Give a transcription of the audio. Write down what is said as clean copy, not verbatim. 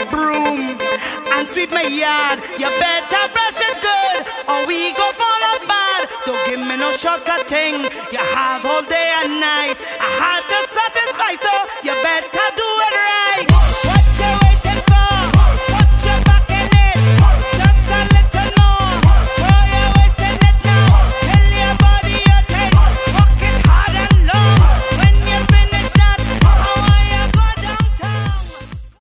broom and sweep my yard. You better brush it good, or we go fall apart. Don't give me no shortcut thing. You have all day and night. I had to satisfy, so you better do